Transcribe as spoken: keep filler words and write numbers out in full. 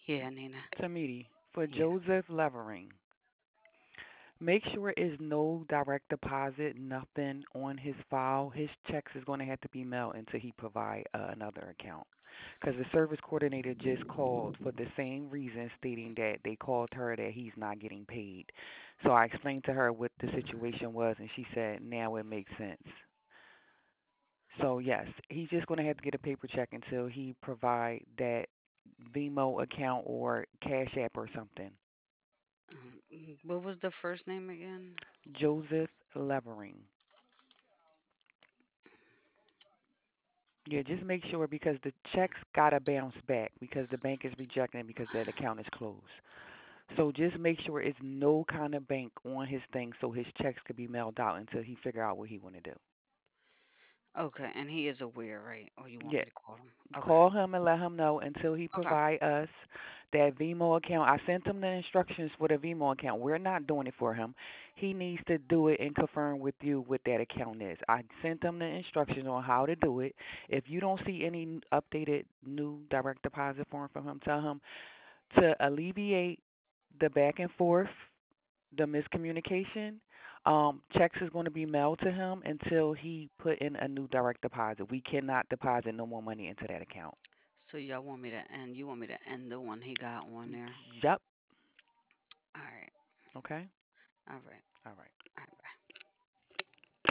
Yeah, Nina. Tamiti, for Yeah. Joseph Levering, make sure is no direct deposit, nothing on his file. His checks is going to have to be mailed until he provide uh, another account. Because the service coordinator just called for the same reason, stating that they called her that he's not getting paid. So I explained to her what the situation was, and she said now it makes sense. So yes, he's just going to have to get a paper check until he provide that Vimo account or Cash App or something. Um, what was the first name again? Joseph Levering. Yeah, just make sure because the checks gotta bounce back because the bank is rejecting it because that account is closed. So just make sure it's no kind of bank on his thing so his checks could be mailed out until he figure out what he want to do. Okay, and he is aware, right? Or you want Yeah, me to call him? Okay. call him and let him know until he Okay. provide us that Vimo account. I sent him the instructions for the Vimo account. We're not doing it for him. He needs to do it and confirm with you what that account is. I sent him the instructions on how to do it. If you don't see any n- updated new direct deposit form from him, tell him to alleviate the back and forth, the miscommunication. Um, checks is going to be mailed to him until he put in a new direct deposit. We cannot deposit no more money into that account. So y'all want me to end? You want me to end the one he got on there? Yep. All right. Okay. All right. All right. All right.